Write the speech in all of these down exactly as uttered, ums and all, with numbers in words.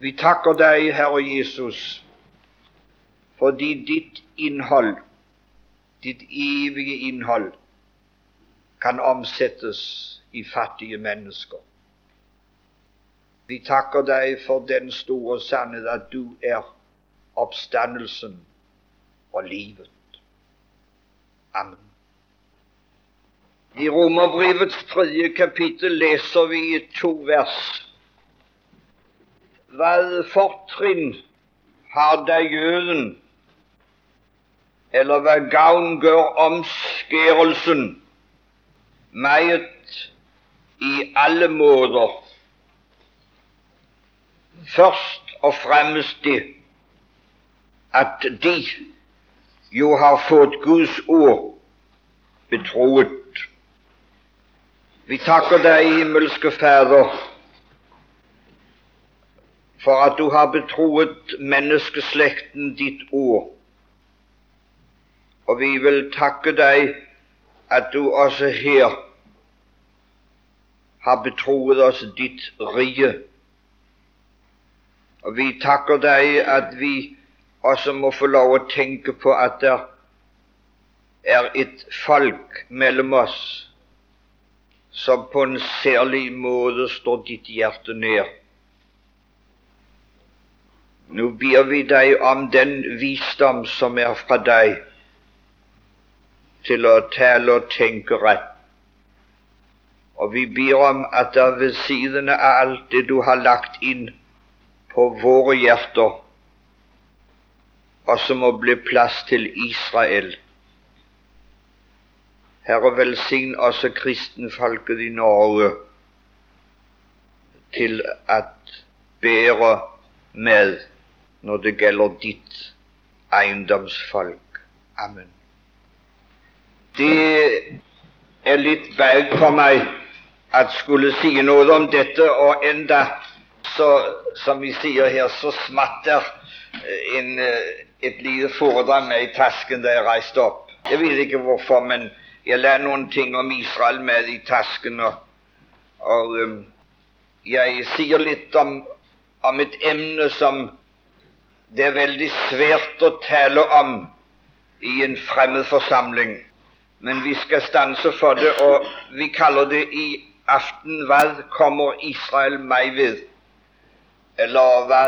Vi takker deg, Herre Jesus, fordi ditt innhold, ditt evige innhold, kan omsettes i fattige mennesker. Vi takker deg for den store sannhet at du er oppstandelsen og livet. Amen. I Romerbrevets tredje kapittel leser vi i to vers. Hva fortrinn har da jøden, eller hva gagn gjør omskærelsen, meget i alle måter? Først og fremst det at de jo har fått Guds ord betroet. Vi takker deg, himmelske Fader, for at du har betroet menneskeslekten ditt ord. Og vi vil takke deg at du også her har betroet oss ditt rike. Og vi takker deg at vi også må få lov å tenke på at det er et folk mellom oss som på en særlig måte står ditt hjerte nær. Nå ber vi deg om den visdom som er fra deg, til å tale og tenke rett. Og vi ber om at det ved siden av alt det du har lagt inn på våre hjerter, også må bli plass til Israel. Herre, velsign også kristenfolket i Norge til at bære med når det gjelder ditt eiendomsfolk. Amen. Det er litt vagt for meg at skulle si noe om dette, og enda så, som vi sier her, så smatter en, et lite foredrag med i tasken da jeg reiste opp. Jeg vet ikke hvorfor, men jeg la noen ting om Israel med i tasken, og, og um, jeg sier litt om, om et emne som det er veldig svært å tale om i en fremmed forsamling. Men vi skal stanse for det, og vi kaller det i aften hva kommer Israel meg ved? Eller hva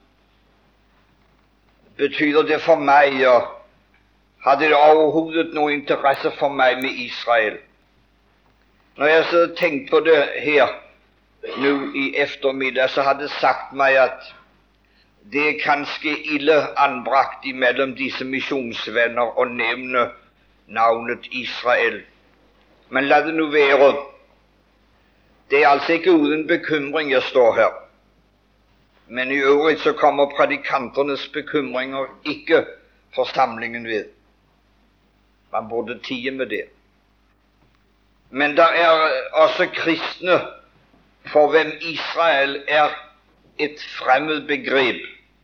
betyr det for meg, og hadde det overhodet noe interesse for meg med Israel? Når jeg så tenkte på det her nå i eftermiddag, så hadde det sagt meg at det er kanskje ille anbrakt imellom disse misjonsvenner å nevne navnet Israel. Men la det nå være. Det er altså ikke uten bekymring jeg står her. Men i øvrigt så kommer predikanternes bekymringer ikke forsamlingen ved. Man burde tie med det. Men det er også kristne for hvem Israel er et fremmed begrep.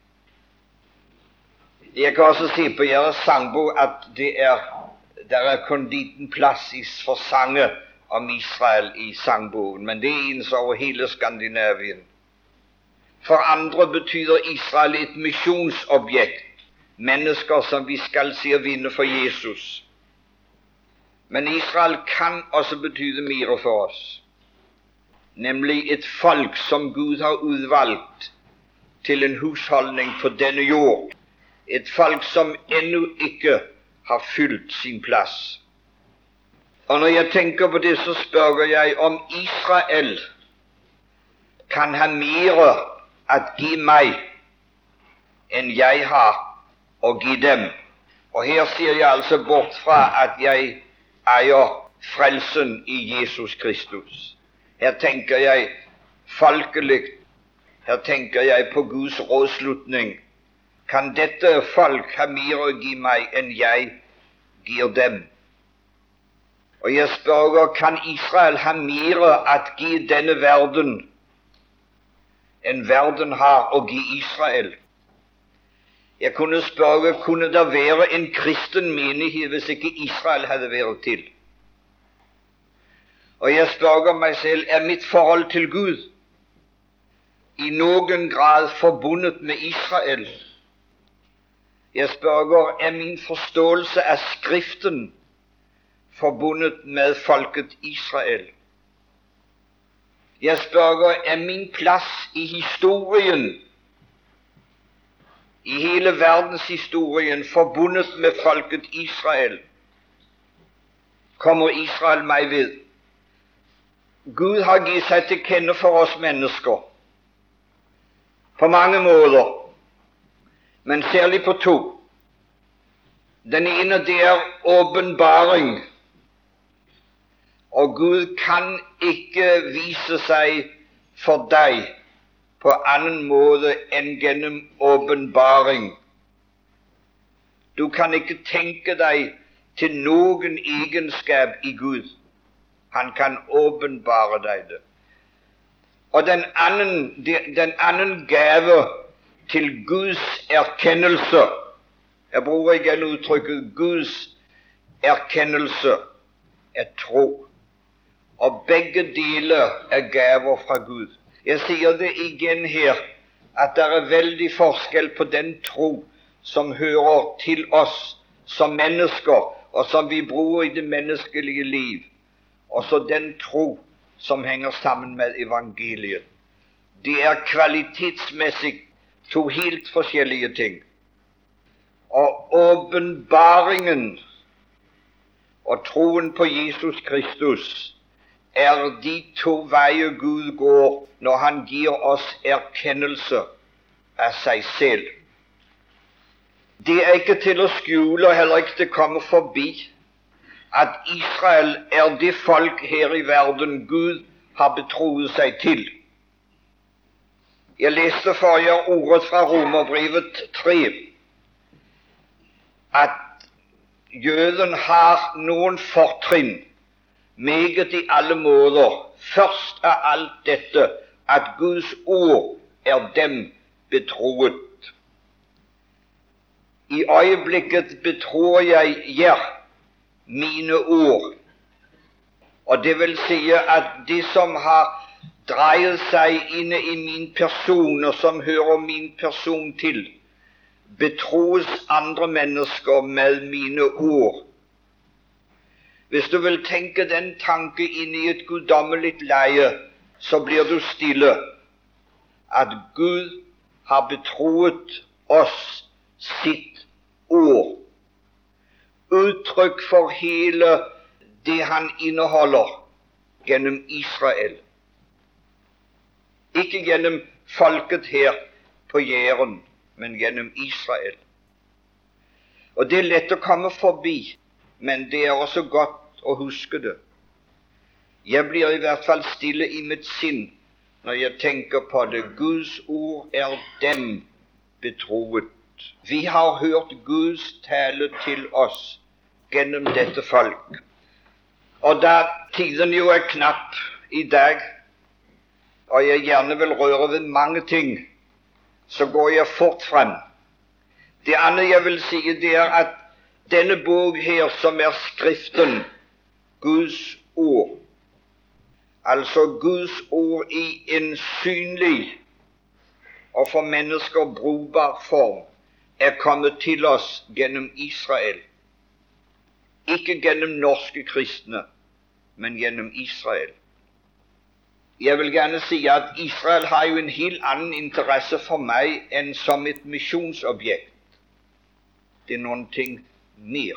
Jeg kan også si på deres sangbok at det er, der er kun liten plass for sange om Israel i sangboken, men det er ens over hele Skandinavien. For andre betyr Israel et misjonsobjekt, mennesker som vi skal se vinne for Jesus. Men Israel kan også betyde mer for oss, nemlig et folk som Gud har utvalgt til en husholdning på denne jord. Et folk som ennå ikke har fylt sin plass. Og når jeg tenker på det, så spør jeg om Israel kan ha mer å gi meg enn jeg har å gi dem. Og her sier jeg altså bort fra at jeg eier frelsen i Jesus Kristus. Her tenker jeg folkelig, her tenker jeg på Guds rådslutning. Kan dette folk ha mer å gi meg enn jeg gir dem? Og jeg spør, kan Israel ha mer å gi denne verden enn verden har å gi Israel? Jeg kunne spørre, kunne det være en kristen menighet hvis ikke Israel hadde vært til? Og jeg spør meg selv, er mitt forhold til Gud i noen grad forbundet med Israel. Jeg spør, er min forståelse av Skriften forbundet med folket Israel? Jeg spør, er min plass i historien, i hele verdenshistorien, forbundet med folket Israel? Kommer Israel meg ved? Gud har gitt seg til kjenne for oss mennesker på mange måter, men særlig på to. Den ene, det er åpenbaring, og Gud kan ikke vise seg for deg på annen måte enn gjennom åpenbaring. Du kan ikke tenke deg til noen egenskap i Gud. Han kan åpenbare deg det. Og den annen, den annen gave til Guds erkjennelse, jeg bruker igjen uttrykket Guds erkjennelse, er tro. Og begge deler er gaver fra Gud. Jeg sier det igjen her, at det er veldig forskjell på den tro som hører til oss som mennesker, og som vi bruker i det menneskelige liv, og så den tro som henger sammen med evangeliet. Det er kvalitetsmessig to helt forskjellige ting. Og åpenbaringen og troen på Jesus Kristus er de to veier Gud går når han gir oss erkjennelse av seg selv. Det er ikke til å skjule og heller ikke til å komme forbi at Israel er det folk her i verden Gud har betroet seg til. Jeg leste forrige ordet fra Romerbrevet tre, at jøden har noen fortrinn, meget i alle måter. Først av alt dette, at Guds ord er dem betroet. I øyeblikket betror jeg jer mine ord, og det vil si at de som har dreier seg inne i min person, og som hører min person til, betros andre mennesker med mine ord. Hvis du vil tenke den tanke inn i et guddommelig leie, så blir du stille, at Gud har betroet oss sitt ord, uttrykk for hele det han inneholder gjennom Israel. Ikke gjennom folket her på Jæren, men gjennom Israel. Og det er lett å komme forbi, men det er også godt å huske det. Jeg blir i hvert fall stille i mitt sinn når jeg tenker på det. Guds ord er dem betroet. Vi har hørt Guds tale til oss gjennom dette folk. Og da tiden jo er knapp i dag, og jeg gjerne vil røre ved mange ting, så går jeg fort frem. Det andre jeg vil si, det er at denne bok her, som er Skriften, Guds ord, altså Guds ord i en synlig og for mennesker brukbar form, er kommet til oss gjennom Israel. Ikke gjennom norske kristne, men gjennom Israel. Jeg vil gjerne si at Israel har jo en helt annen interesse for meg enn som et misjonsobjekt. Det er noen ting mer.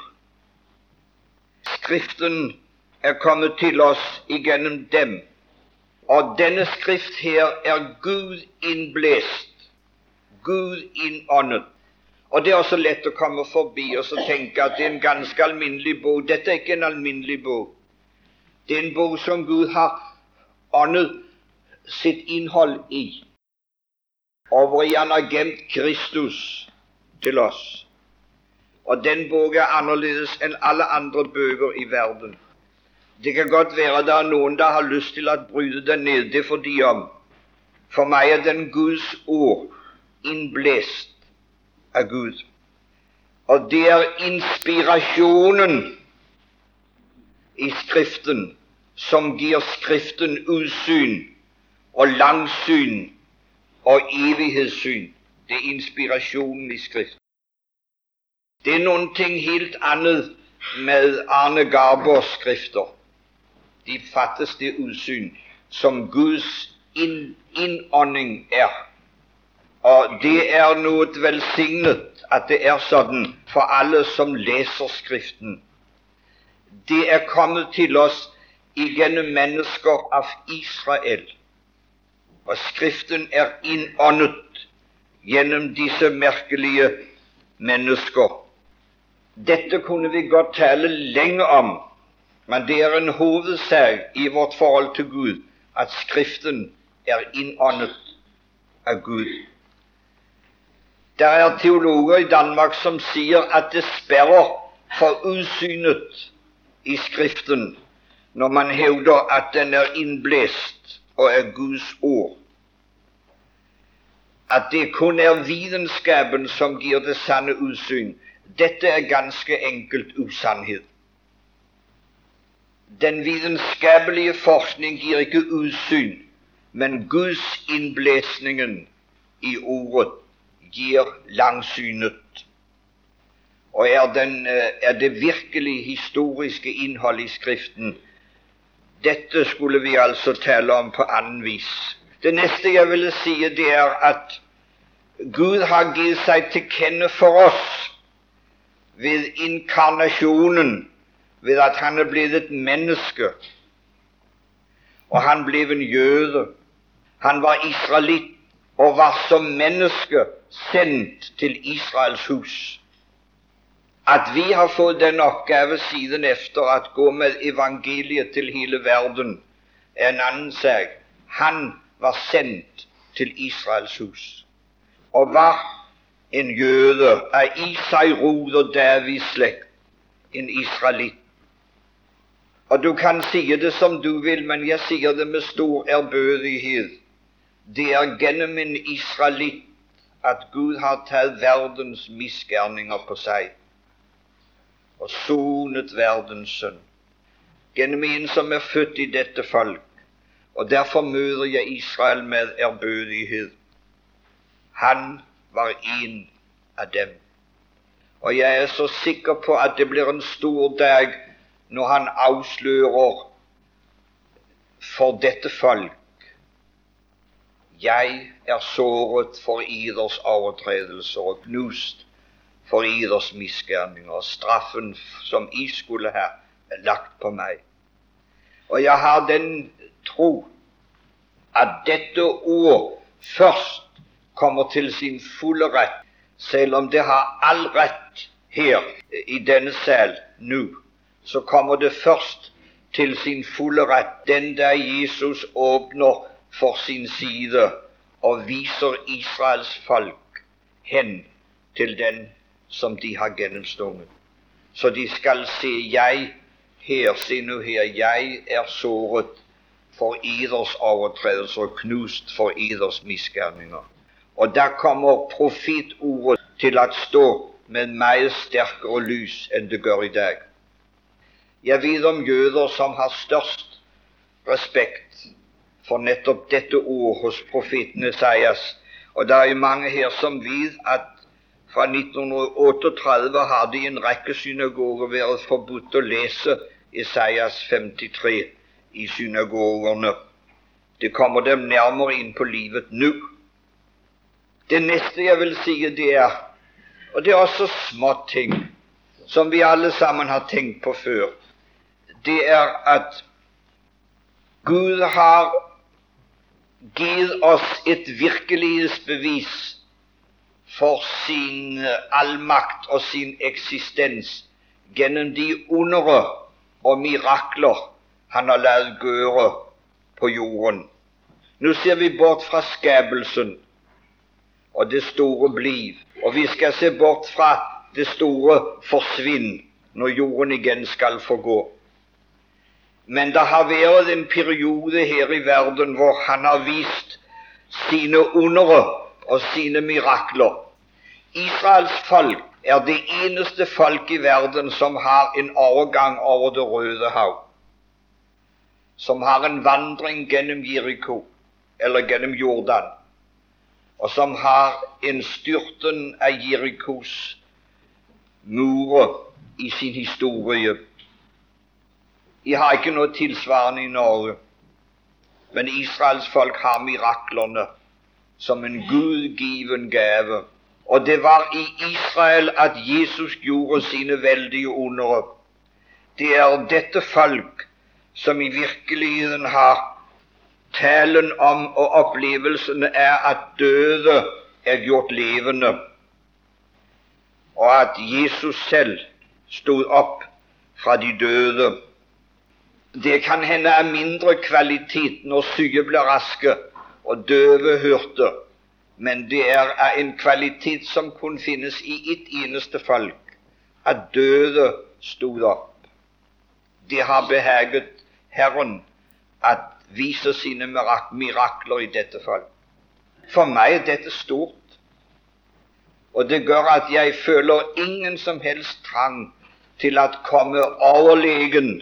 Skriften er kommet til oss igjennom dem, og denne skrift her er Gud innblåst, Gud innåndet. Og det er også lett å komme forbi og så tenke at det er en ganske alminnelig bok. Dette er ikke en alminnelig bok. Det er en bok som Gud har åndet sitt innhold i, og hvor han har gemt Kristus til oss. Og den bok er annerledes enn alle andre bøker i verden. Det kan godt være det er noen der har lyst til å bryte den ned, det får de om. For meg er den Guds ord innblåst av Gud. Og det er inspirasjonen i Skriften som gir Skriften utsyn og langsyn og evighetssyn. Det er inspirasjonen i Skrift. Det er noen ting helt annet med Arne Garbers skrifter. De fatteste utsyn som Guds inn, innånding er. Og det er noe velsignet at det er sånn for alle som leser Skriften. Det er kommet til oss igjennom mennesker av Israel. Og Skriften er innåndet gjennom disse merkelige mennesker. Dette kunne vi godt tale lenge om, men det er en hovedsak i vårt forhold til Gud at Skriften er innåndet av Gud. Det er teologer i Danmark som sier at det sperrer for utsynet i Skriften når man hevder at den er innblest og er Guds ord. At det kun er vitenskapen som gir det sanne utsyn. Dette er ganske enkelt usannhet. Den vitenskapelige forskning gir ikke utsyn, men Guds innblesningen i ordet gir langsynet. Og er, den, er det virkelig historiske innhold i Skriften? Dette skulle vi altså tale om på annen vis. Det neste jeg ville si, det er at Gud har gitt seg til kjenne for oss ved inkarnasjonen, ved at han er blitt et menneske. Og han ble en jøde. Han var israelitt og var som menneske sendt til Israels hus. At vi har fått den oppgave siden efter at gå med evangeliet til hele verden, er en annen sak. Han var sendt til Israels hus og var en jøde av Isai rod og Davids slekt, en israelitt. Og du kan si det som du vil, men jeg sier det med stor ærbødighet. Det er gjennom en israelitt at Gud har tatt verdens misgjerninger på seg og sonet verdens synd. Gjennom en som er født i dette folk. Og derfor møter jeg Israel med ærbødighet. Han var en av dem. Og jeg er så sikker på at det blir en stor dag når han avslører for dette folk: jeg er såret for eders overtredelser og knust for eders misgjerninger, og straffen som I skulle ha, er lagt på meg. Og jeg har den tro at dette ord først kommer til sin fulle rett, selv om det har all rett her i denne sal nå, så kommer det først til sin fulle rett den dag Jesus åpner for sin side og viser Israels folk hen til den som de har gjennomstått. Så de skal se: jeg her, se nå her, jeg er såret for eders overtredelser og knust for eders misgjerninger. Og da kommer profetordet til å stå med meget sterkere lys enn det gjør i dag. Jeg vet om jøder som har størst respekt for nettopp dette ord hos profeten Esaias, og det er mange her som vet at fra nitten otteogtredve har det i en rekke synagoger vært forbudt å lese Esaias femtitre i synagogerne. Det kommer dem nærmere inn på livet nå. Det neste jeg vil si, det er, og det er også små ting som vi alle sammen har tenkt på før, det er at Gud har gitt oss et virkelighetsbevis for sin allmakt og sin eksistens gjennom de undere og mirakler han har latt gjøre på jorden. Nå ser vi bort fra skapelsen og det store bliv, og vi skal se bort fra det store forsvinn når jorden igjen skal forgå. Men det har vært en periode her i verden hvor han har vist sine undere og sine mirakler. Israels folk er det eneste folk i verden som har en overgang over det Røde hav, som har en vandring gjennom Jericho, eller gjennom Jordan, og som har en styrten av Jerikos murer i sin historie. Jeg har ikke noe tilsvarende i Norge, men Israels folk har miraklene som en gudgiven gave. Og det var i Israel at Jesus gjorde sine veldige undere. Det er dette folk som i virkeligheten har talen om, og opplevelsene er at døde er gjort levende, og at Jesus selv stod opp fra de døde. Det kan hende er mindre kvalitet når syke blir raske og døve hørte, men det er en kvalitet som kun finnes i ett eneste folk, at døde stod opp. Det har behaget Herren at vise sine mirak mirakler i dette folk. For meg er dette stort, og det gjør at jeg føler ingen som helst trang til at komme overlegen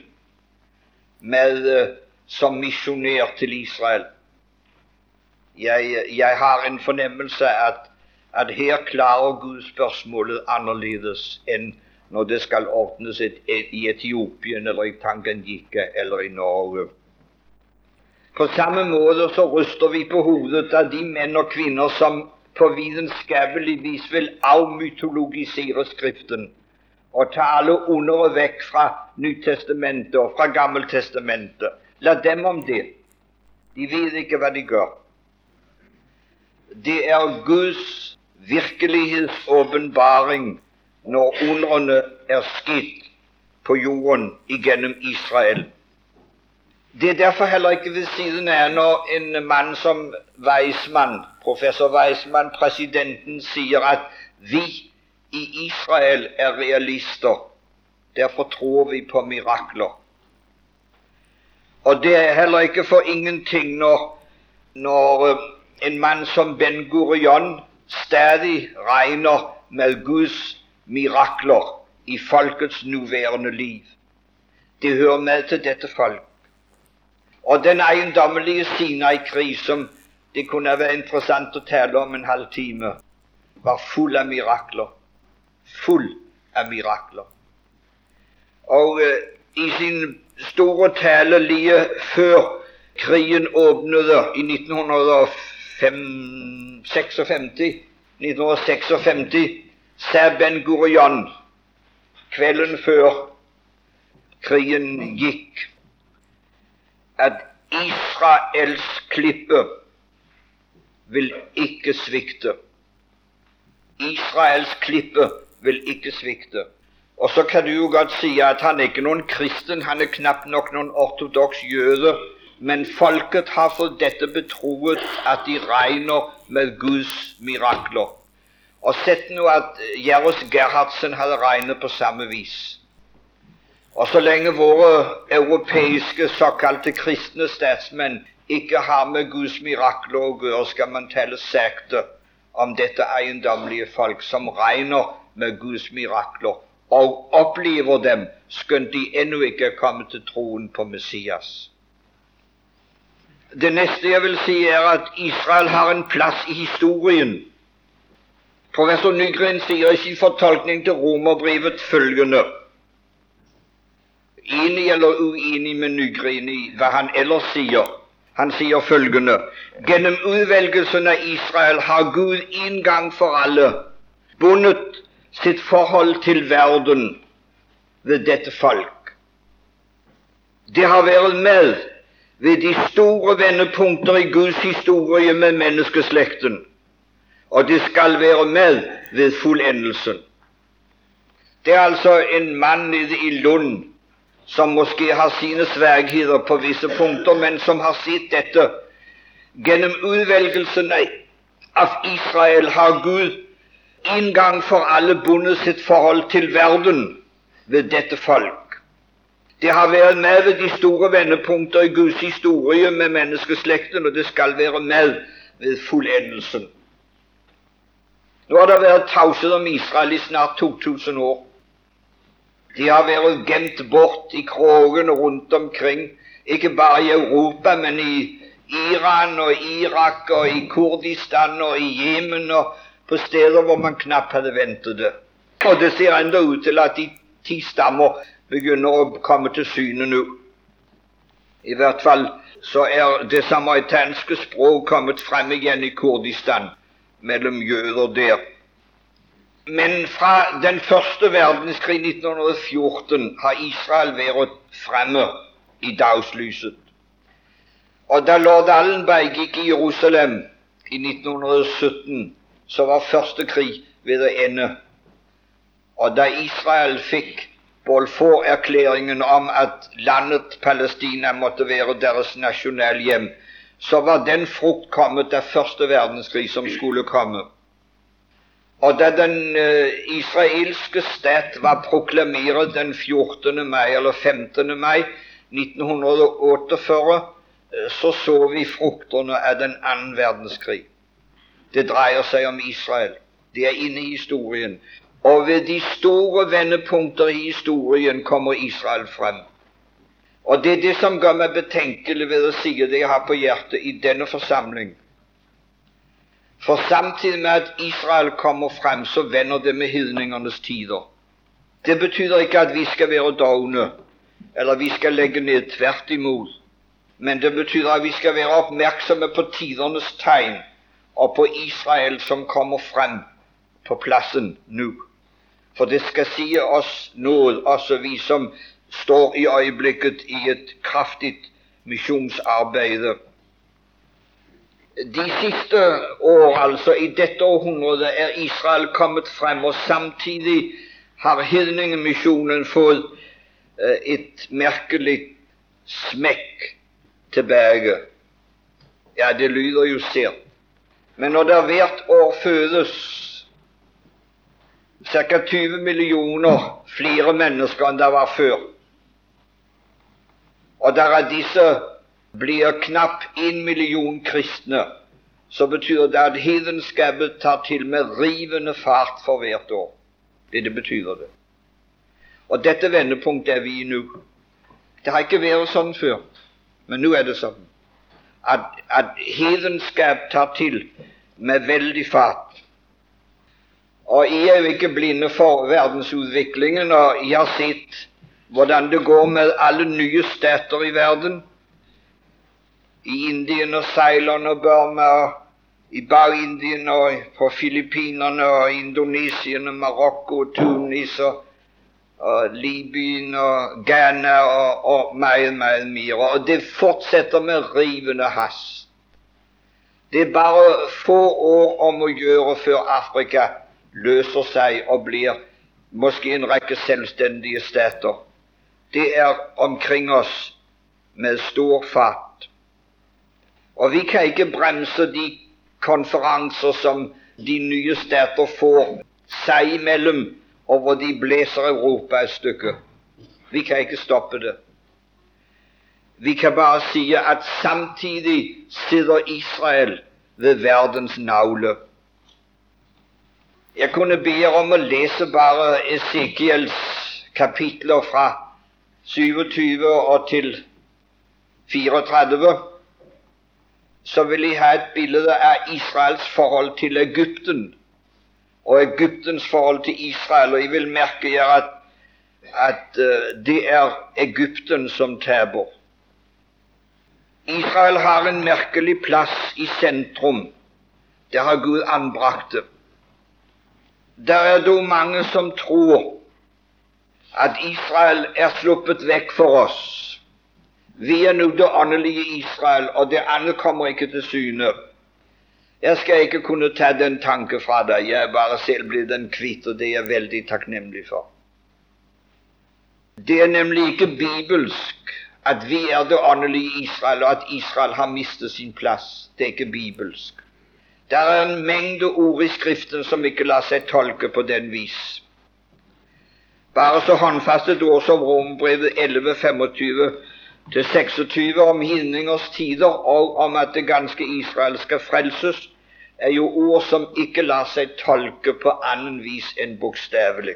med uh, som misjonær til Israel. Jeg, jeg har en fornemmelse at, at her klarer Gud spørsmålet annerledes enn når det skal ordnes et, et, i Etiopien eller i Tanganyika eller i Norge. På samme måte så ryster vi på hodet av de menn og kvinner som på vitenskapelig vis vil avmytologisere Skriften og ta alle undere vekk fra Nytestamentet og fra Gammeltestamentet. La dem om det. De vet ikke hva de gjør. Det er Guds virkelighetsåpenbaring når underne er skitt på jorden igjennom Israel. Det er derfor heller ikke ved siden av når en mann som Weizmann, professor Weizmann, presidenten, sier at vi i Israel er realister, derfor tror vi på mirakler. Og det er heller ikke for ingenting når, når en mann som Ben Gurion stadig regner med Guds mirakler i folkets nåværende liv. Det hører med til dette folk. Og den eiendommelige Sinai-krig, som det kunne være interessant å tale om en halv time, var full av mirakler. Full av mirakler. Og uh, i sin store tale like før krigen åpnede i nitten seksogfemti, sa Ben Gurion kvelden før krigen gikk at Israels klippe vil ikke svikte. Israels klippe vil ikke svikte. Og så kan du jo godt si at han er ikke noen kristen, han er knapt nok noen ortodoks jøde, men folket har for dette betroet at de regner med Guds mirakler. Og sett nå at Jairus Gerhardsen hadde regnet på samme vis. Og så lenge våre europeiske såkalte kristne statsmenn ikke har med Guds mirakler å gjøre, skal man tale sakte om dette eiendommelige folk som regner med Guds mirakler og opplever dem, skjønt de ennå ikke er kommet til troen på Messias. Det neste jeg vil si er at Israel har en plass i historien. Professor Nygren sier i sin fortolkning til Romerbrevet følgende, enig eller uenig med Nygren i hva han ellers sier. Han sier følgende: gjennom utvelgelsen av Israel har Gud en gang for alle bundet sitt forhold til verden ved dette folk. Det har vært med ved de store vendepunkter i Guds historie med menneskeslekten, og det skal være med ved fullendelsen. Det er altså en mann nede i Lund som måske har sine svagheter på visse punkter, men som har sett dette. Gjennom utvelgelsen av Israel har Gud en gang for alle bundet sitt forhold til verden ved dette folk. Det har vært med ved de store vendepunkter i Guds historie med menneskeslekten, og det skal være med ved fullendelsen. Nå har det vært taushet om Israel i snart to tusen år. De har vært gemt bort i krogene rundt omkring, ikke bare i Europa, men i, Iran og Irak og i Kurdistan og i Jemen og på steder hvor man knapt hadde ventet det. Og det ser enda ut til at de ti stammer begynner å komme til syne nå. I hvert fall så er det samaritanske språk kommet frem igjen i Kurdistan, mellom jøder der. Men fra den første verdenskrig nitten fjorten har Israel vært fremme i dagslyset. Og da lord Allenby gikk i Jerusalem i nitten sytten, så var første krig ved å ende. Og da Israel fikk Balfour-erklæringen om at landet Palestina måtte være deres nasjonalhjem, så var den frukt kommet da første verdenskrig som skulle komme. Og da den uh, israelske stat var proklameret den fjortende mai eller femtende mai nitten åttiførre, så så vi fruktene av den andre verdenskrig. Det dreier seg om Israel. Det er inne i historien. Og ved de store vendepunkter i historien kommer Israel frem. Og det er det som gjør meg betenkelig ved å si det jeg har på hjertet i denne forsamling. For samtidig med at Israel kommer frem, så vender det med hedningernes tider. Det betyr ikke at vi skal være dovne, eller vi skal legge ned, tvert imot. Men det betyr at vi skal være oppmerksomme på tidernes tegn, og på Israel som kommer frem på plassen nå. For det skal si oss nåd, også vi som står i øyeblikket i et kraftig misjonsarbeid. De siste år, altså i dette århundret, er Israel kommet frem, og samtidig har hedningemisjonen fått et merkelig smekk tilbake. Ja, det lyder jo sært. Men når det hvert år fødes ca. tyve millioner flere mennesker enn det var før, og der av disse blir knapt en million kristne, så betyr det at hedenskapet tar til med rivende fart for hvert år. Det det betyr det. Og dette vendepunktet er vi i nå. Det har ikke vært sånn før, men nå er det sånn. At, at hedenskap tar til med veldig fart. Og jeg er jo ikke blinde for verdensutviklingen, og jeg har sett hvordan det går med alle nye stater i verden. I Indien og Ceylon og Burma, og i Bau-Indien og på Filippinerne og Indonesien og Marokko og Tunis og, og Libyen og Ghana og, og meget, meget mer. Og det fortsetter med rivende hast. Det er bare få år om å gjøre før Afrika løser seg og blir måske en rekke selvstendige stater. Det er omkring oss med stor fart. Og vi kan ikke bremse de konferanser som de nye stater får seg imellom, og hvor de blæser Europa et stykke. Vi kan ikke stoppe det. Vi kan bare si at samtidig sitter Israel ved verdens navle. Jeg kunne be om å lese bare Esekiels kapitler fra syvogtyve og til fireogtredve, så vil jeg ha et bilde av Israels forhold til Egypten, og Egyptens forhold til Israel, og jeg vil merke at, at uh, det er Egypten som taper. Israel har en merkelig plass i sentrum. Det har Gud anbrakt det. Der er dog mange som tror at Israel er sluppet vekk for oss. Vi er nå det åndelige Israel, og det andre kommer ikke til syne. Jeg skal ikke kunne ta den tanke fra deg, jeg er bare selv blitt den kvitt, og det er jeg veldig takknemlig for. Det er nemlig ikke bibelsk at vi er det åndelige Israel, og at Israel har mistet sin plass. Det er ikke bibelsk. Det er en mengde ord i Skriften som ikke lar seg tolke på den vis. Bare så håndfastet ord som Romerbrevet elleve femogtyve til seksogtyve om hedningers tider, og om at det ganske Israel skal frelses, er jo ord som ikke lar seg tolke på annen vis enn bokstavelig.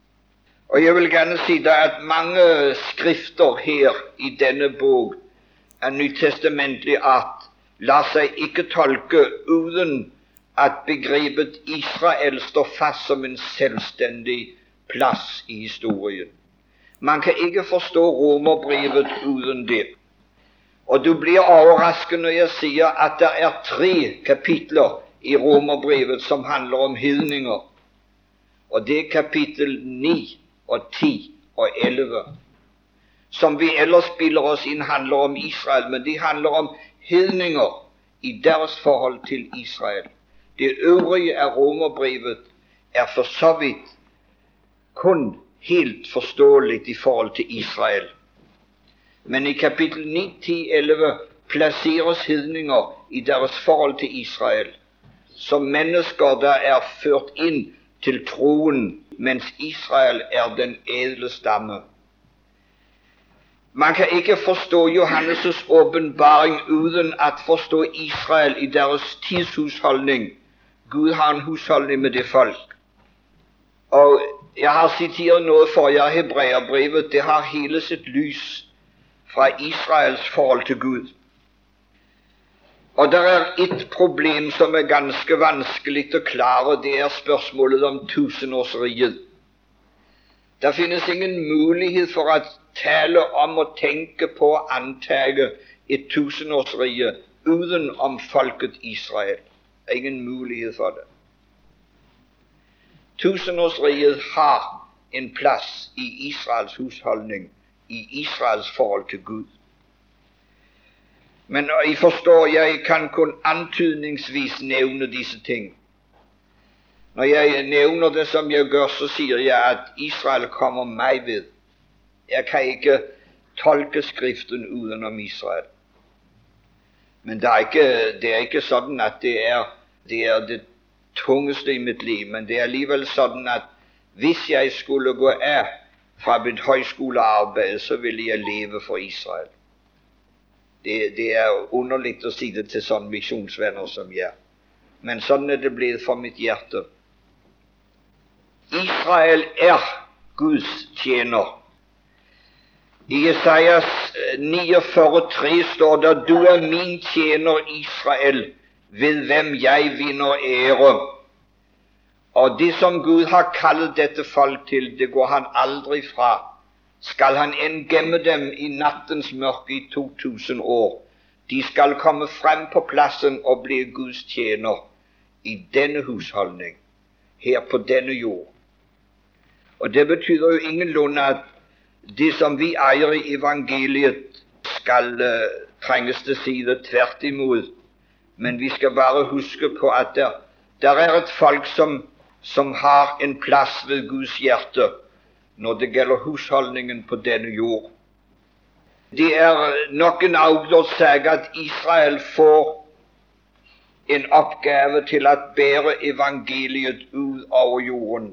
Og jeg vil gjerne si deg at mange skrifter her i denne bok av nytestamentlig art lar seg ikke tolke uten at begrepet Israel står fast som en selvstendig plass i historien. Man kan ikke forstå romerbrevet uten det. Og du blir overrasket når jeg sier at det er tre kapitler i romerbrevet som handler om hedninger. Og det er kapittel ni og ti og elleve, som vi ellers spiller oss inn handler om Israel, men de handler om hedninger i deres forhold til Israel. Det øvrige av romerbrevet er for så vidt kun helt forståelig i forhold til Israel. Men i kapittel ni, ti, elleve plasseres hedninger i deres forhold til Israel som mennesker der er ført inn til troen, mens Israel er den edle stamme. Man kan ikke forstå Johannes' åpenbaring uten at forstå Israel i deres tidshusholdning. Gud har en husholdning med det folk. Og jeg har sitert noe for jer, Hebreerbrevet, det har hele sitt lys fra Israels forhold til Gud. Og det er et problem som er ganske vanskelig å klare, det er spørsmålet om tusenårsriget. Det finnes ingen mulighet for å tale om og tenke på å antage et tusenårsrige uten om folket Israel. Det er ingen mulighet for det. Tusenårsriget har en plass i Israels husholdning, i Israels forhold til Gud. Men jeg forstår, jeg kan kun antydningsvis nevne disse ting. Når jeg nevner det som jeg gjør, så sier jeg at Israel kommer meg ved. Jeg kan ikke tolke Skriften utenom Israel. Men det er ikke, det er ikke sånn at det er, det er det tungeste i mitt liv, men det er alligevel sånn at hvis jeg skulle gå av fra mitt høyskolearbeid, så ville jeg leve for Israel. Det, det er underlig å si det til sånne misjonsvenner som jeg. Men sånn er det blitt for mitt hjerte. Israel er Guds tjener. I Jesajas niogfyrre tre står det: Du er min tjener Israel, ved hvem jeg vinner ære. Og det som Gud har kallet dette folk til, det går han aldri fra. Skal han enn gemme dem i nattens mørke i to tusen år. De skal komme frem på plassen og bli Guds tjener i denne husholdning, her på denne jord. Og det betyr jo ingenlunde at det som vi eier i evangeliet skal uh, trenges til side, tvert imot. Men vi skal bare huske på at der, der er et folk som, som har en plass ved Guds hjerte når det gjelder husholdningen på denne jord. Det er noen også å si at Israel får en oppgave til å bære evangeliet ut over jorden.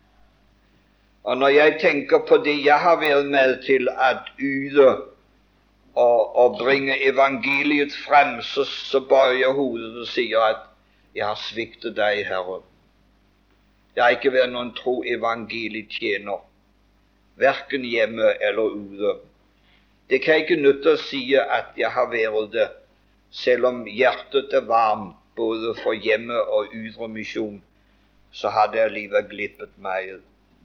Og når jeg tenker på det jeg har vært med til å yte og, og bringe evangeliet frem, så, så bøyer jeg hodet og sier at jeg har sviktet deg, Herre. Jeg har ikke vært noen tro evangelietjener, hverken hjemme eller ute. Det kan ikke nytte å si at jeg har vært det, selv om hjertet er varmt både for hjemme og ytre misjon, så har det alligevel glippet meg.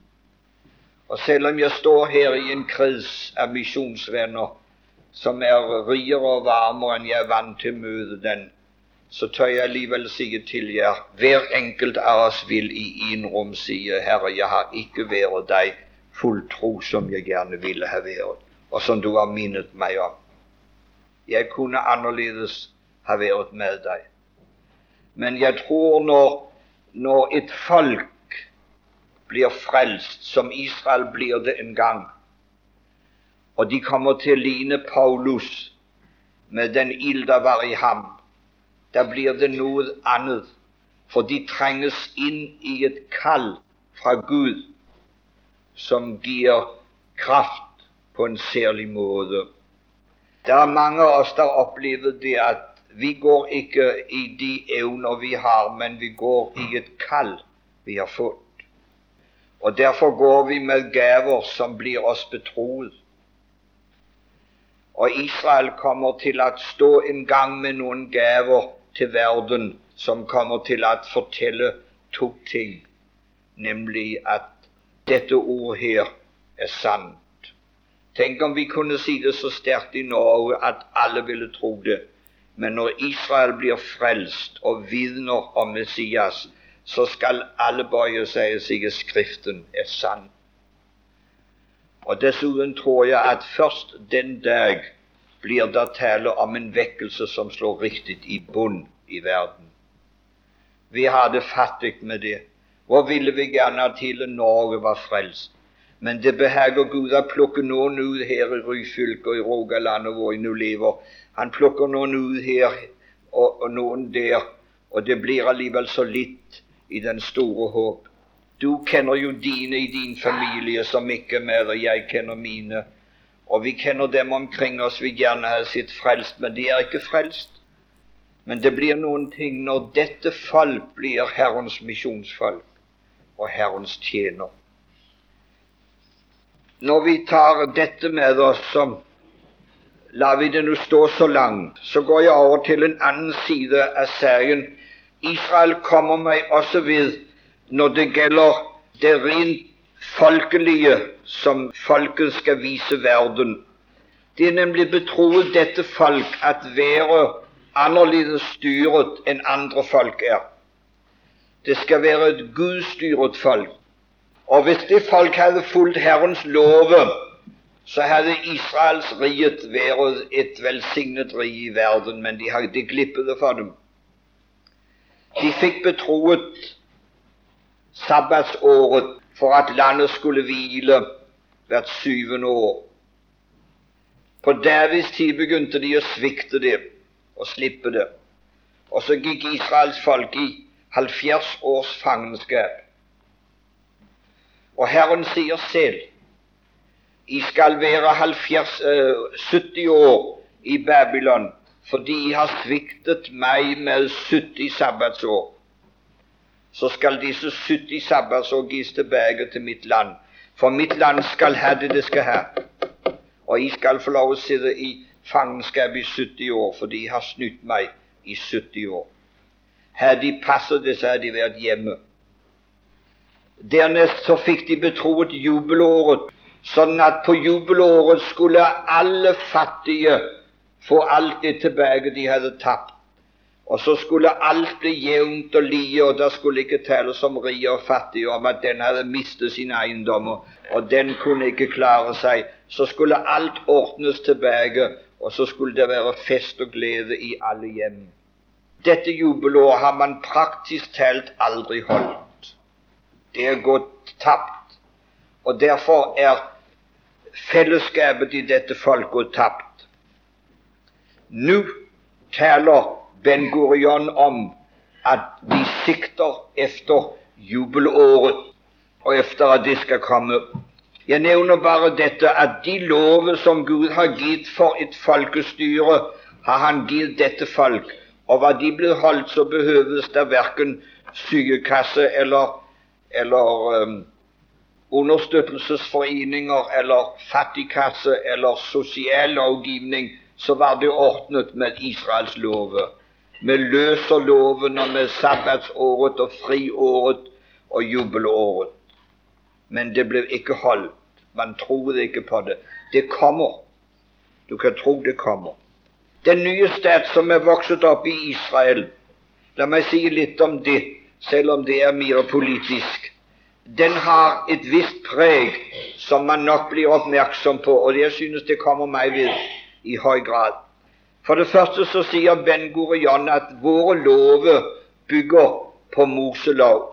Og selv om jeg står her i en kreds av misjonsvenner som er riere og varmere enn jeg er vant til å møte den, så tør jeg alligevel si til jer, hver enkelt av oss vil i en rom si: Herre, jeg har ikke vært deg full tro som jeg gjerne ville ha vært, og som du har minnet meg om. Jeg kunne annerledes ha vært med deg. Men jeg tror når, når et folk blir frelst, som Israel blir det en gang, og de kommer til å ligne Paulus med den ild der var i ham, da blir det noe annet, for de trenges inn i et kall fra Gud som gir kraft på en særlig måte. Det er mange av oss der opplever det at vi går ikke i de evner vi har, men vi går i et kall vi har fått. Og derfor går vi med gaver som blir oss betroet. og Israel kommer til å stå en gang med noen gaver til verden som kommer til å fortelle to ting, nemlig at dette ord her er sant. Tenk om vi kunne si det så sterkt i Norge at alle ville tro det. Men når Israel blir frelst og vitner om Messias, så skal alle bøye seg og si at Skriften er sann. Og dessuten tror jeg at først den dag blir det tale om en vekkelse som slår riktig i bunn i verden. Vi har det fattig med det. Hvor ville vi gjerne at hele Norge var frelst? Men det behager Gud å plukke noen ut her i Ryfylke og i Rogaland hvor jeg nå lever. Han plukker noen ut her og, og noen der, og det blir alligevel så litt i den store håp. Du kjenner jo dine i din familie som ikke er med, og jeg kjenner mine. Og vi kjenner dem omkring oss vi gjerne har sett frelst, men de er ikke frelst. Men det blir noen ting når dette folk blir Herrens misjonsfolk og Herrens tjener. Når vi tar dette med oss, så lar vi det nå stå så langt. Så går jeg over til en annen side av serien. Israel kommer meg også ved når det gjelder det rent folkelige som folket skal vise verden. Det er nemlig betroet dette folk at være annerledes styret enn andre folk er. Det skal være et gudstyret folk. Og hvis det folk hadde fulgt Herrens love, så hadde Israels riket vært et velsignet rike i verden, men de hadde glippet det for dem. De fikk betroet sabbatsåret for at landet skulle hvile hvert syvende år. På Davids tid begynte de å svikte det og slippe det. Og så gikk Israels folk i halvfjerds års fangenskap. Og Herren sier selv, I skal være halvfjerds, uh, sytti år i Babylon, fordi I har sviktet meg med sytti sabbatsår. Så skal disse sytti sabbatsår gis tilbake til mitt land, for mitt land skal ha det det skal ha. Og I skal få lov å sitte i fangenskap i sytti år, fordi I har snytt meg i sytti år. Hadde de passet det, så hadde de vært hjemme. Dernest så fikk de betroet jubelåret, sånn at på jubelåret skulle alle fattige få alt det tilbake de hadde tapt. Og så skulle alt bli jevnt og lie, og da skulle ikke tales om rie og fattige, om at den hadde mistet sine eiendommer, og den kunne ikke klare seg. Så skulle alt ordnes tilbake, og så skulle det være fest og glede i alle hjem. Dette jubelår har man praktisk talt aldri holdt. Det er gått tapt, og derfor er fellesskapet i dette folk gått tapt. Nå taler Ben Gurion om at vi sikter efter jubelåret, og efter at det skal komme. Jeg nevner bare dette, at de lover som Gud har gitt for et folkestyre, har han gitt dette folk, og hva de blir holdt, så behøves det hverken sygekasse eller eller um, understøttelsesforeninger, eller fattigkasse, eller sosial lovgivning, så var det ordnet med Israels love. Med løserloven og med sabbatsåret og friåret og jubelåret. Men det ble ikke holdt. Man trodde ikke på det. Det kommer. Du kan tro det kommer. Den nye stat som er vokset opp i Israel, la meg si litt om det, selv om det er mer politisk. Den har et visst preg som man nok blir oppmerksom på, og jeg synes det kommer meg ved i høy grad. For det første så sier Ben Gurion at våre lover bygger på Moselov.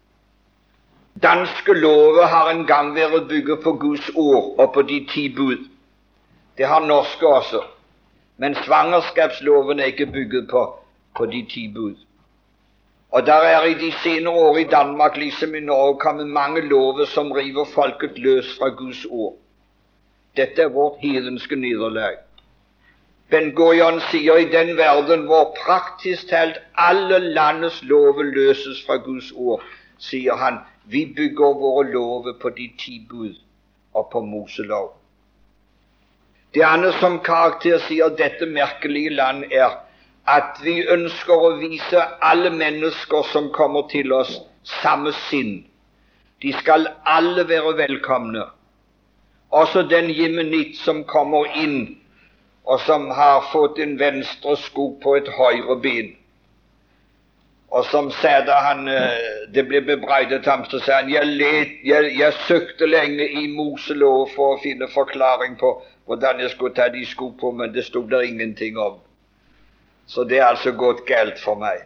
Danske lover har en gang vært bygget på Guds ord og på de ti bud. Det har norske også. Men svangerskapsloven er ikke bygget på, på de ti bud. Og der er i de senere år i Danmark, liksom i Norge, kommet mange lover som river folket løs fra Guds ord. Dette er vårt hedenske nederlag. Ben Gurion sier i den verden hvor praktisk talt alle landets lover løses fra Guds ord, sier han, vi bygger våre lover på de ti bud og på Moselov. Det andre som karakteriserer dette merkelige land, er at vi ønsker å vise alle mennesker som kommer til oss, samme sinn. De skal alle være velkomne. Også den jemenitt som kommer inn, og som har fått en venstre sko på et høyre ben. Og som sa da han, det ble bebreidet ham, så sa han, jeg, let, jeg, jeg søkte lenge i Moselov for å finne forklaring på hvordan jeg skulle ta de sko på, men det stod der ingenting om. Så det er altså gått galt for meg.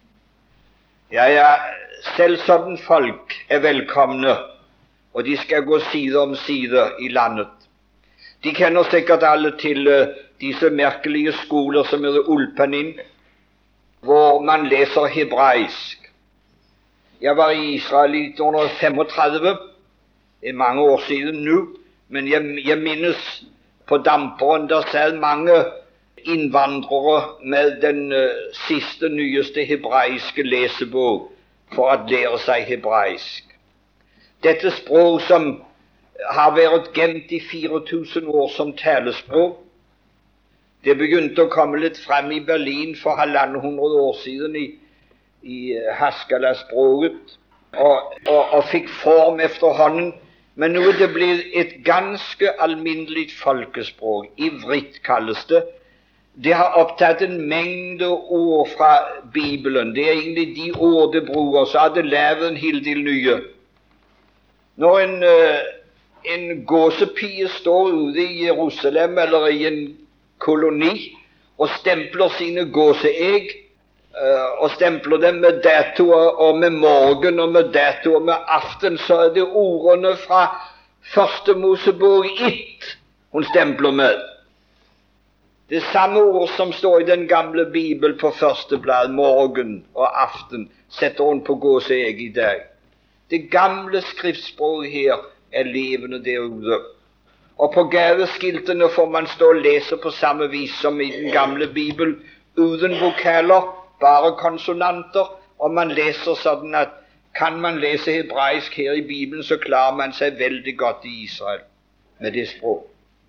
Ja, ja, selv sånne folk er velkomne, og de skal gå side om side i landet. De kjenner sikkert alle til uh, disse merkelige skoler som er Ulpanin, hvor man leser hebraisk. Jeg var i Israel i nitten femogtredve, det er mange år siden nå, men jeg, jeg minnes på damperen, der sad mange innvandrere med den uh, siste, nyeste hebraiske lesebok for å lære seg hebraisk. Dette språk som har vært gemt i fire tusen år som talespråk, det begynte å komme litt frem i Berlin for halvannet hundre år siden i, i Haskalah-språket, og, og, og fikk form efterhånden, men nå er det blitt et ganske alminnelig folkespråk, ivrit kalles det. Det har opptatt en mengde ord fra Bibelen. Det er egentlig de ord det bruker, så har det lavet en hel del nye. Når en, en gåsepie står ute i Jerusalem eller i en koloni og stempler sine gåseegg, og stempler dem med datoer og med morgen og med datoer og med aften, så er det ordene fra første Mosebok ett hun stempler med. Det samme ord som står i den gamle Bibel på første blad, morgen og aften, setter hun på gåseegg i dag. Det gamle skriftspråket her er levende der ute. Og på gaveskiltene får man stå og lese på samme vis som i den gamle Bibel, uten vokaler, bare konsonanter, og man leser sånn at kan man lese hebraisk her i Bibelen, så klarer man seg veldig godt i Israel med det språk.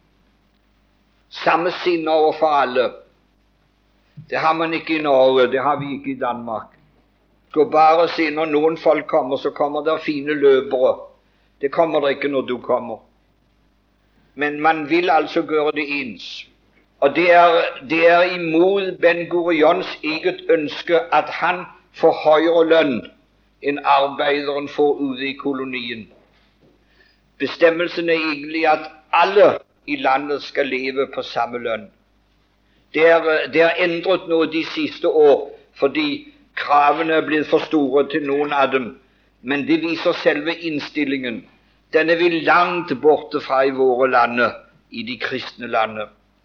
Samme sinn overfor alle. Det har man ikke i Norge, det har vi ikke i Danmark. Gå bare se, når noen folk kommer, så kommer der fine løpere. Det kommer der ikke når du kommer. Men man vil altså gjøre det ens. Og det er, det er imot Ben Gurions eget ønske at han får høyere lønn enn arbeideren får ute i kolonien. Bestemmelsen er egentlig at alle i landet skal leve på samme lønn. Det er, det er endret noe de siste år, fordi kravene er blitt for store til noen av dem, men det viser selve innstillingen. Den er vi langt borte fra i våre lande, i de kristne lande.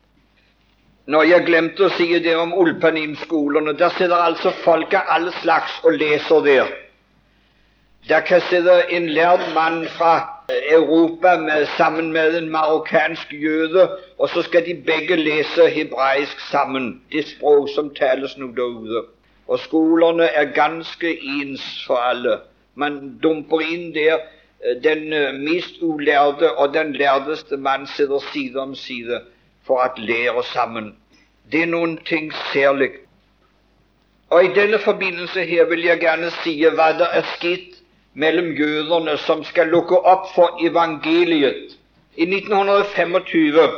Når jeg glemte å si det om Ulpanim-skolene, der sitter altså folk av alle slags og leser der. Der kan sitte en lærd mann fra Europa med, sammen med en marokkansk jøde, og så skal de begge lese hebraisk sammen, det språk som tales nå der ute. Og skolene er ganske ens for alle. Man dumper inn der, den mest ulærde og den lærdeste mann sitter side om side for å lære sammen. Det er noen ting særlig. Og i denne forbindelse her vil jeg gjerne si hva det er skjedd mellom jøderne som skal lukke opp for evangeliet. I nitten tjuefem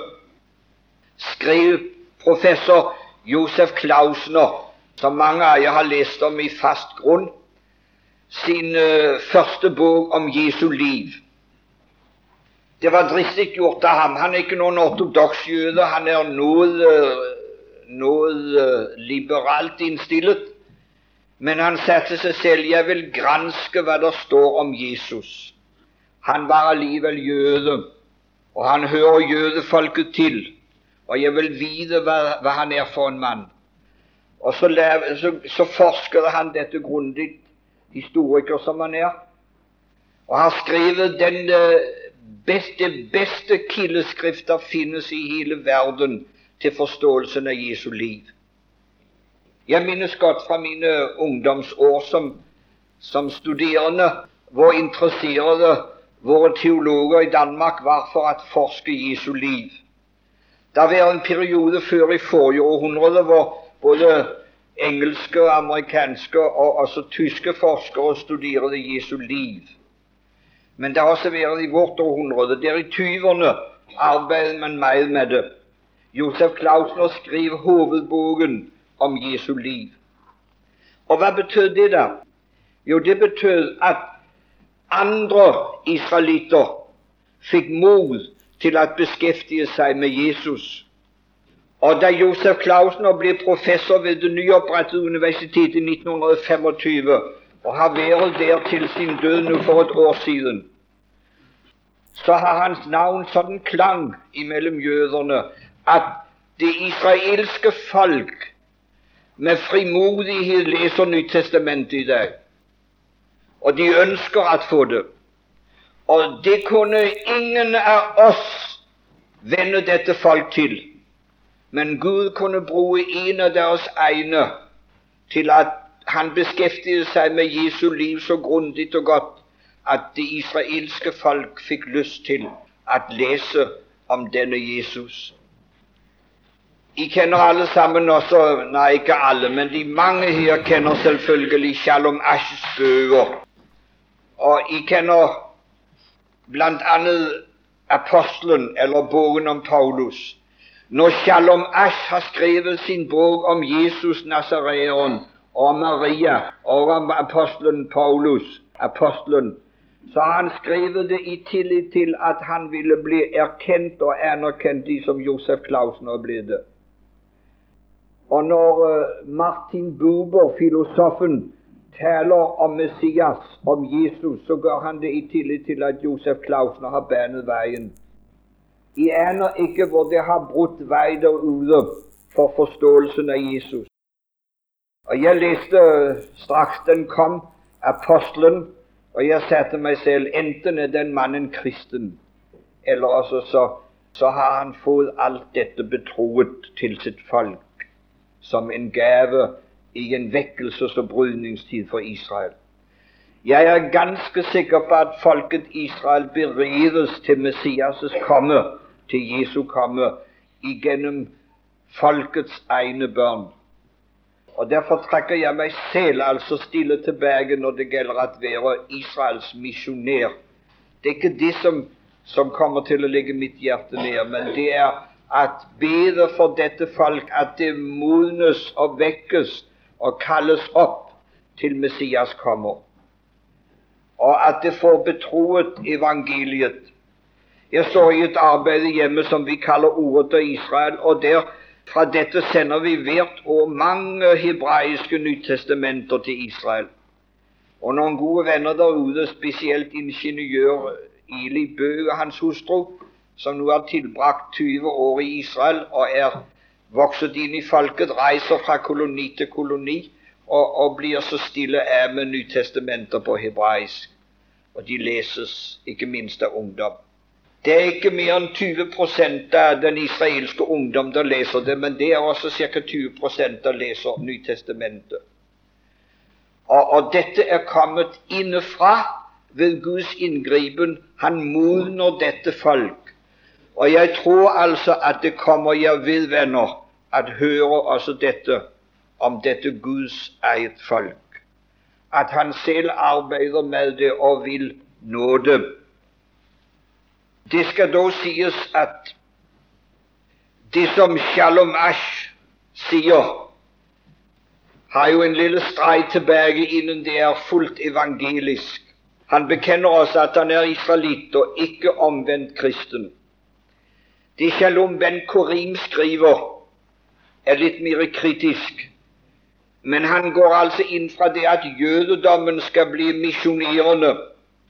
skrev professor Josef Klausner, som mange av dere har lest om i fast grunn, sin uh, første bok om Jesu liv. Det var dristig gjort av ham. Han er ikke noen ortodoks jøde, han er noe, noe liberalt innstillet, men han sa til seg selv, jeg vil granske hva det står om Jesus. Han var alligevel jøde, og han hører jødefolket til, og jeg vil vite hva, hva han er for en mann. Og så, så, så forsker han dette grundig, historiker som han er, og har skrevet den beste, beste kildeskrifter finnes i hele verden til forståelsen av Jesu liv. Jeg minnes godt fra mine ungdomsår som, som studerende hvor interesserte våre teologer i Danmark var for å forske Jesu liv. Det var en periode før i forrige århundre hvor både engelske, amerikanske og altså tyske forskere studerte Jesu liv. Men det har også vært i vårt århundre. Der i tyverne arbeider man mer med det. Josef Klausner skriver hovedboken om Jesu liv. Og hva betød det da? Jo, det betød at andre israelitter fikk mod til å beskjeftige seg med Jesus. Og da Josef Klausner ble professor ved det nyopprettede universitetet i nitten tjuefem, og har vært der til sin død nå for et år siden, så har hans navn sånn klang imellom jøderne at det israelske folk med frimodighet leser Nytestamentet i dag. Og de ønsker å få det. Og det kunne ingen av oss vende dette folk til. Men Gud kunne bruke en av deres egne til at han beskjeftiget seg med Jesu liv så grundig og godt at det israelske folk fikk lyst til å lese om denne Jesus. I kjenner alle sammen også, nei ikke alle, men de mange her kjenner selvfølgelig Shalom Aschs bøker. Og I kjenner blant annet Apostelen, eller boken om Paulus. Når Shalom Asch har skrevet sin bok om Jesus Nazareeren, og Maria, og om apostelen Paulus, apostelen, så har han skrevet det i tillit til at han ville bli erkjent og anerkjent i som Josef Klausner ble det. Og når uh, Martin Buber, filosofen, taler om Messias, om Jesus, så gør han det i tillit til at Josef Klausner har banet veien. I aner ikke hvor det har brutt vei der ute for forståelsen av Jesus. Og jeg leste straks den kom, apostelen, og jeg sa til meg selv, enten er den mannen kristen, eller altså så, så har han fått alt dette betroet til sitt folk, som en gave i en vekkelses- og brydningstid for Israel. Jeg er ganske sikker på at folket Israel beredes til Messias' komme, til Jesu komme, igjennom folkets egne børn. Og derfor trekker jeg meg selv altså stille tilbake når det gjelder å være Israels misjonær. Det er ikke det som, som kommer til å ligge mitt hjerte ned, men det er at bede for dette folk, at det modnes og vekkes og kalles opp til Messias kommer, og at det får betroet evangeliet. Jeg står i et arbeid hjemme som vi kaller Ordet til Israel, og der fra dette sender vi hvert år mange hebraiske nytestamenter til Israel. Og noen gode venner der ute, spesielt ingeniør Eli Bø og hans hustru, som nå har tilbrakt tyve år i Israel og er vokset inn i folket, reiser fra koloni til koloni og, og blir så stille av med nytestamenter på hebraisk. Og de leses ikke minst av ungdom. Det er ikke mer enn tyve prosent av den israelske ungdom der leser det, men det er også ca. tyve prosent der leser Nytestamentet. Og, og dette er kommet innefra ved Guds inngripen. Han modner dette folk. Og jeg tror altså at det kommer jeg ved, venner, at høre også dette om dette Guds eget folk. At han selv arbeider med det og vil nå det. Det skal da sies at det som Shalom Asch sier, har jo en lille streg tilbake innen det er fullt evangelisk. Han bekenner oss at han er israelitt og ikke omvendt kristen. Det Shalom Ben Korim skriver, er litt mer kritisk, men han går altså inn fra det at jødedommen skal bli misjonerende.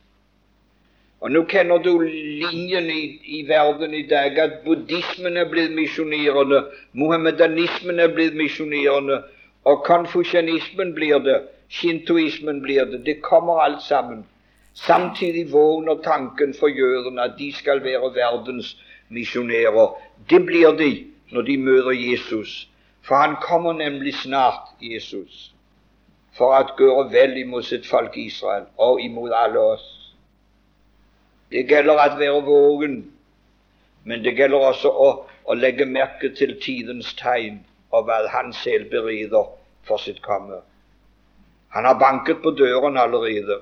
Og nå kjenner du linjen i, i verden i dag, at buddhismen er blitt misjonerende, mohammedanismen er blitt misjonerende, og konfusjonismen blir det, shintoismen blir det. Det kommer alt sammen. Samtidig vågner tanken for jødene at de skal være verdens misjonærer. Det blir de når de møter Jesus, for han kommer nemlig snart, Jesus, for å gjøre vel imot sitt folk Israel og imot alle oss. Det gjelder å være vågen, men det gjelder også å, og legge merke til tidens tegn og hva han selv bereder for sitt komme. Han har banket på døren allerede.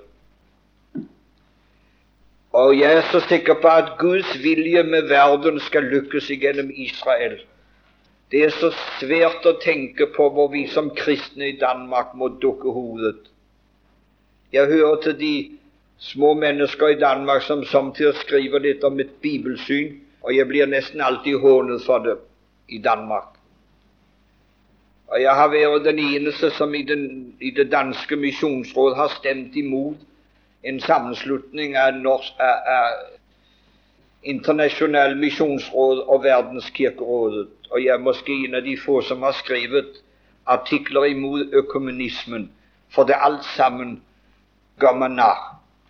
Og jeg er så sikker på at Guds vilje med verden skal lykkes igjennom Israel. Det er så svært å tenke på hvor vi som kristne i Danmark må dukke hodet. Jeg hører til de små mennesker i Danmark som samtidig skriver litt om et bibelsyn, og jeg blir nesten alltid hånet for det i Danmark. Og jeg har vært den eneste som i, den, i det danske misjonsråd har stemt imot en sammenslutning av, norsk, av, av internasjonal misjonsråd og verdenskirkerådet. Og jeg er måske en av de få som har skrevet artikler imot økumenismen, for det alt sammen gør man narr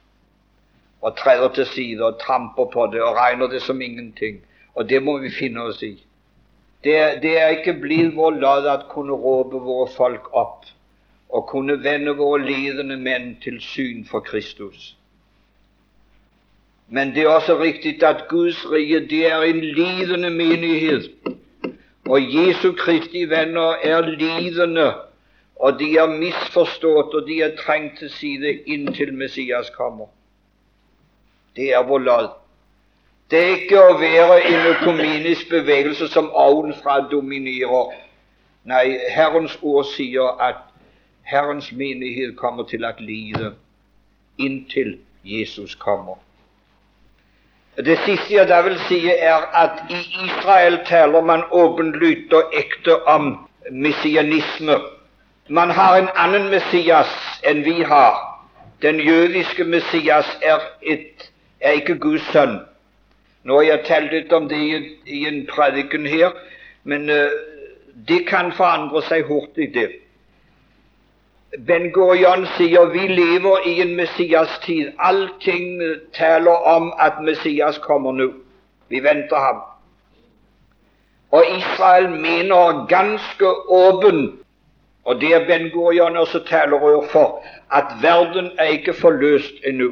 og træder til side og tramper på det og regner det som ingenting. Og det må vi finne oss i. Det er, det er ikke blitt vår lod at kunne råbe våre folk opp og kunne vende våre ledende menn til syn for Kristus. Men det er også riktig at Guds rige, det er en lidende menighet. Og Jesu Kristi venner er lidende, og de er misforstått, og de er trengt til side inntil Messias kommer. Det er vår lod. Det er ikke å være en økumenisk bevegelse som ovenfra dominerer. Nei, Herrens ord sier at Herrens menighet kommer til å lide inntil Jesus kommer. Det siste jeg da vil si er at i Israel taler man åpenlyst og ekte om messianisme. Man har en annen Messias enn vi har. Den jødiske Messias er, et, er ikke Guds sønn. Nå har jeg talt litt om det i, i en prediken her, men uh, det kan forandre seg hurtig det. Ben Gurion sier vi lever i en Messias-tid. Allting taler om at Messias kommer nå. Vi venter ham. Og Israel mener ganske åpen, og det er Ben Gurion også talerør for, at verden er ikke forløst ennå.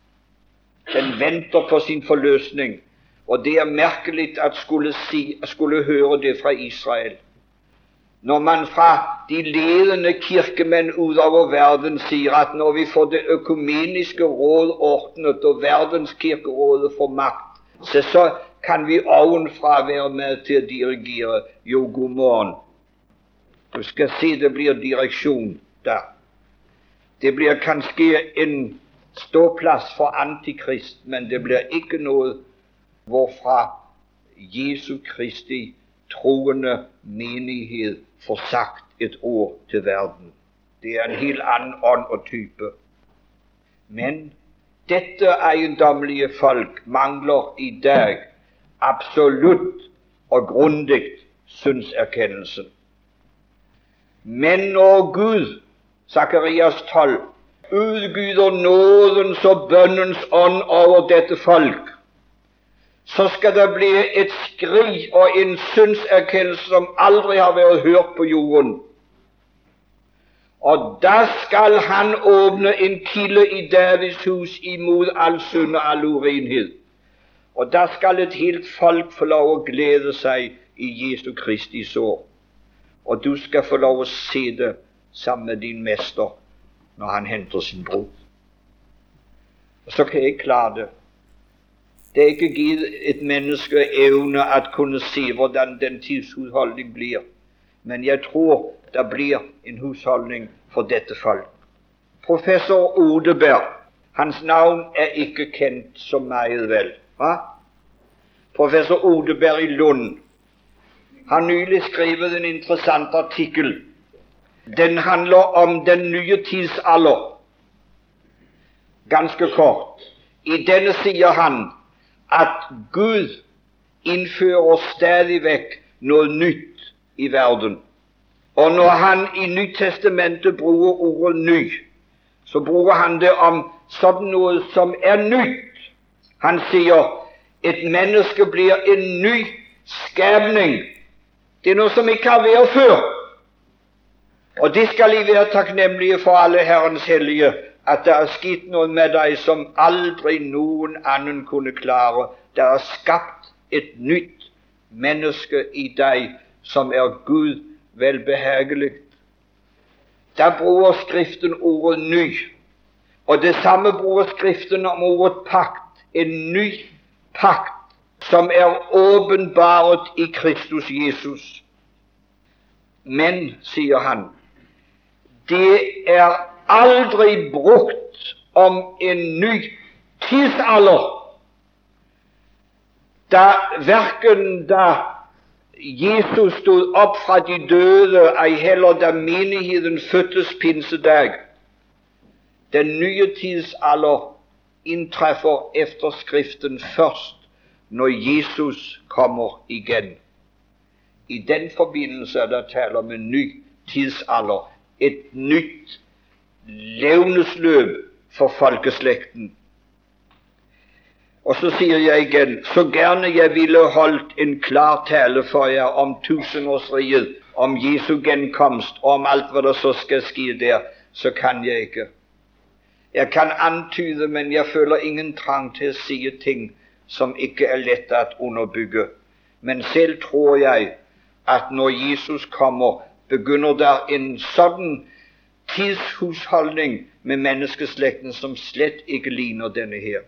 Den venter på sin forløsning, og det er merkelig at skulle, si, skulle høre det fra Israel. Når man fra de ledende kirkemenn utover verden sier at når vi får det økumeniske råd ordnet og verdenskirkerådet får makt, så, så kan vi ovenfra være med til å dirigere. Jo, god morgen. Du skal se det blir direksjon der. Det blir kanskje en ståplass for antikrist, men det blir ikke noe hvorfra Jesu Kristi troende menighet får sagt et ord til verden. Det er en helt annen ånd og type. Men dette eiendommelige folk mangler i dag absolutt og grundig syndserkjennelse. Men når Gud, Sakarias tolv, utgyter nådens og bønnens ånd over dette folk, så skal det bli et skri og en syndserkjennelse som aldri har vært hørt på jorden. Og da skal han åpne en kilde i Davids hus imot all synd og all urenhet. Og da skal et helt folk få lov å glede seg i Jesu Kristi sår. Og du skal få lov å se det sammen med din mester når han henter sin brud. Og så kan jeg klare det. Det er ikke gitt et menneske evne at kunne se hvordan den tids husholdning blir. Men jeg tror det blir en husholdning for dette folk. Professor Odeberg, hans navn er ikke kjent så meget vel. Hva? Professor Odeberg i Lund har nylig skrevet en interessant artikkel. Den handler om den nye tidsalder. Ganske kort. I denne sier han at Gud innfører stadig vekk noe nytt i verden. Og når han i Nytestamentet bruker ordet ny, så bruker han det om sånn noe som er nytt. Han sier et menneske blir en ny skapning. Det er noe som ikke har vært før. Og det skal I være takknemlige for, alle Herrens hellige, at det er skitt noe med deg som aldri noen annen kunne klare. Det er skapt et nytt menneske i deg som er Gud velbehagelig. Da bruker Skriften ordet ny, og det samme bruker Skriften om ordet pakt, en ny pakt som er åpenbaret i Kristus Jesus. Men, sier han, det er aldri brukt om en ny tidsalder, da hverken da Jesus stod opp fra de døde, ei heller da menigheten fødtes pinsedag. Den nye tidsalder inntreffer efter Skriften først når Jesus kommer igjen. I den forbindelse er det tale om en ny tidsalder, et nytt levnesløp for folkeslekten. Og så sier jeg igjen, så gjerne jeg ville holdt en klar tale for jer om tusenårsriget, om Jesu gjenkomst, og om alt hva det så skal ske der, så kan jeg ikke. Jeg kan antyde, men jeg føler ingen trang til å si ting som ikke er lett å underbygge. Men selv tror jeg at når Jesus kommer, begynner der en sånn tidshusholdning med menneskeslekten som slett ikke ligner denne her.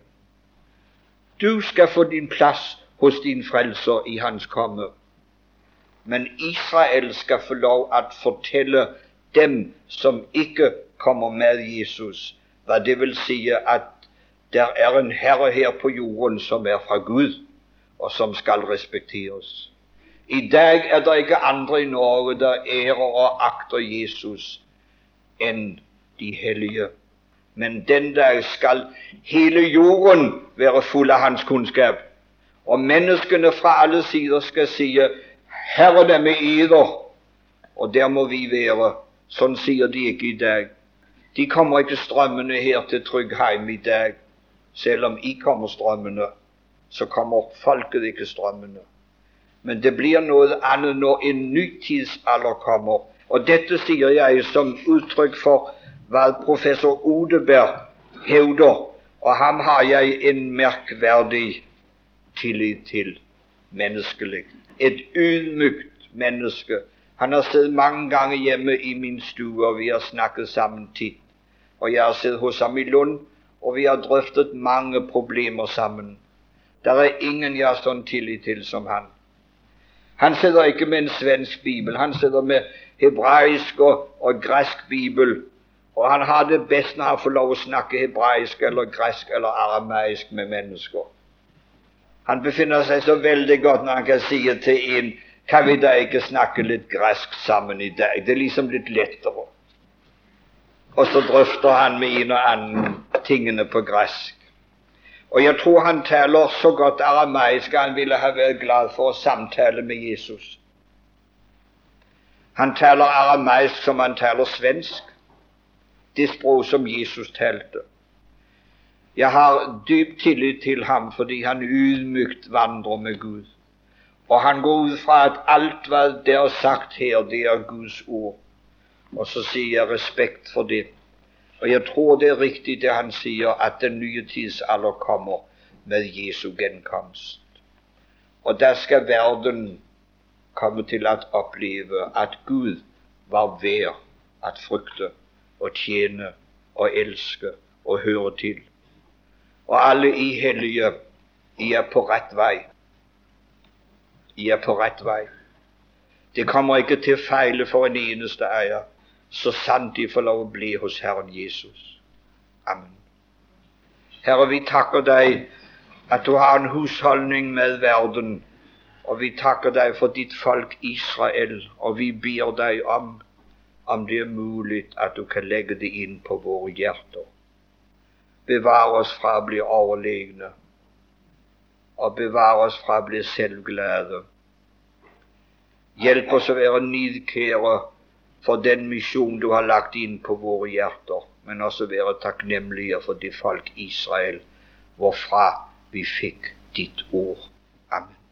Du skal få din plass hos din frelser i hans komme. Men Israel skal få lov å fortelle dem som ikke kommer med Jesus, hva det vil si at der er en herre her på jorden som er fra Gud, og som skal respekteres. I dag er det ikke andre i Norge der ærer og akter Jesus enn de hellige. Men den dag skal hele jorden være full av hans kunnskap, og menneskene fra alle sider skal si, Herren er med eder, og der må vi være. Sånn sier de ikke i dag. De kommer ikke strømmende her til Tryggheim i dag. Selv om I kommer strømmende, så kommer folket ikke strømmende. Men det blir noe annet når en ny tidsalder kommer. Og dette sier jeg som uttrykk for hva professor Odeberg hevder, og ham har jeg en merkverdig tillit til menneskelig. Et ydmykt menneske. Han har sittet mange ganger hjemme i min stue, og vi har snakket sammen titt. Og jeg har sittet hos ham i Lund, og vi har drøftet mange problemer sammen. Der er ingen jeg har sånn tillit til som han. Han sitter ikke med en svensk bibel, han sitter med hebraisk og, og gresk bibel, og han har det best når han får lov å snakke hebraisk eller gresk eller arameisk med mennesker. Han befinner seg så veldig godt når han kan si til en, kan vi da ikke snakke litt gresk sammen i dag? Det er liksom litt lettere. Og så drøfter han med en og annen tingene på gresk. Og jeg tror han taler så godt arameisk at han ville ha vært glad for å samtale med Jesus. Han taler arameisk som han taler svensk, det språk som Jesus talte. Jeg har dyp tillit til ham fordi han ydmykt vandrer med Gud. Og han går ut fra at alt hva det er sagt her, det er Guds ord. Og så sier jeg respekt for det. Og jeg tror det er riktig det han sier, at den nye tidsalder kommer med Jesu gjenkomst. Og da skal verden komme til å oppleve at Gud var verd at frykte og tjene og elske og høre til. Og alle I hellige, I er på rett vei. I er på rett vei. Det kommer ikke til feile for en eneste eier, så sant de får lov å bli hos Herren Jesus. Amen. Herre, vi takker deg at du har en husholdning med verden, og vi takker deg for ditt folk Israel, og vi ber deg om, om det er mulig at du kan legge det inn på våre hjerter. Bevare oss fra å bli overlegne, og bevare oss fra å bli selvglade. Hjelp oss å være nidkjære for den misjon du har lagt inn på våre hjerter, men også være takknemlige for det folk Israel, hvorfra vi fikk ditt ord. Amen.